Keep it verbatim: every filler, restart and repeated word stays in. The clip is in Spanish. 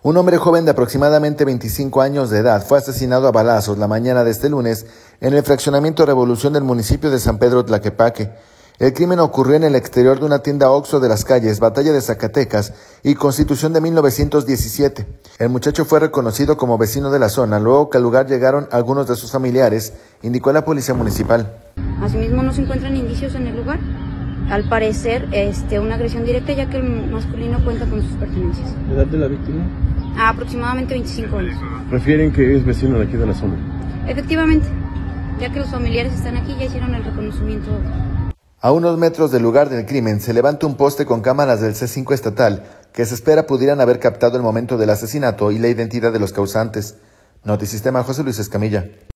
Un hombre joven de aproximadamente veinticinco años de edad fue asesinado a balazos la mañana de este lunes en el fraccionamiento Revolución del municipio de San Pedro Tlaquepaque. El crimen ocurrió en el exterior de una tienda Oxxo de las calles Batalla de Zacatecas y Constitución de mil novecientos diecisiete. El muchacho fue reconocido como vecino de la zona, luego que al lugar llegaron algunos de sus familiares, indicó la policía municipal. Asimismo, no se encuentran indicios en el lugar. Al parecer, este, una agresión directa, ya que el masculino cuenta con sus pertenencias. ¿La edad de la víctima? A aproximadamente veinticinco años. ¿Refieren que es vecino de aquí de la zona? Efectivamente, ya que los familiares están aquí, ya hicieron el reconocimiento. A unos metros del lugar del crimen se levanta un poste con cámaras del C cinco estatal que se espera pudieran haber captado el momento del asesinato y la identidad de los causantes. Notisistema, José Luis Escamilla.